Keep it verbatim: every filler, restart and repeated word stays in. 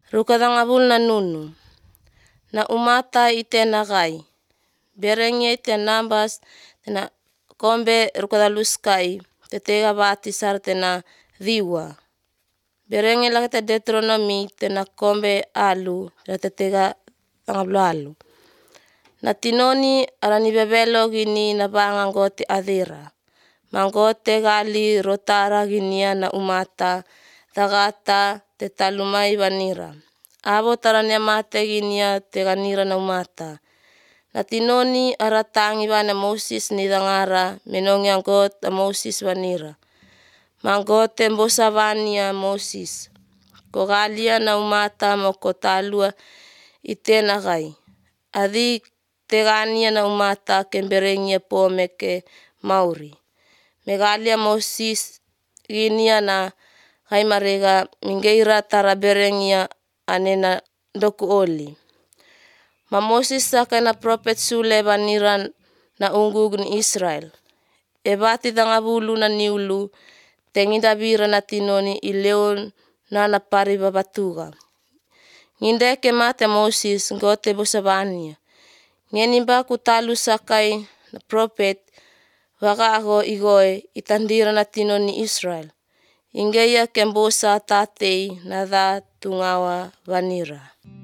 Rukadangavul na nunu. Na umata itena gai. Berenge te Numbers tena kombe rukadaluskai tetega vati sar tena viwa. Berenge lagi te Deuteronomy tena kombe alu tena tetega tangavlo alu. Na tinoni arani bebelo gini na bangangote adira. Mangote gali rotara ginia na umata tagata te talumai vanira. Abo tarania mate ginia te ganira na umata. Na tinoni aratangi vana Moses ni dangara menongi anggot a Moses vanira. Mangote mbosa vania Moses. Kogalia na umata mo kotalua itena gai. Adi tegania na umata kemberengia po meke mauri. Megalia Moses ginia na gai marega mingeira taraberengia anena doku oli. Ma Moses saka na prophet sule vanira na unggug ni Israel. Ebati dangavulu na niulu tengidabira na tinoni ileon na na pari babatuga. Ngindeke mate Moses ngote bosavania. Ngenimba kutalu sakai na prophet wakago igoe itandira na tinoni Israel. Ingeia kembosa tatei na dha tungawa vanira.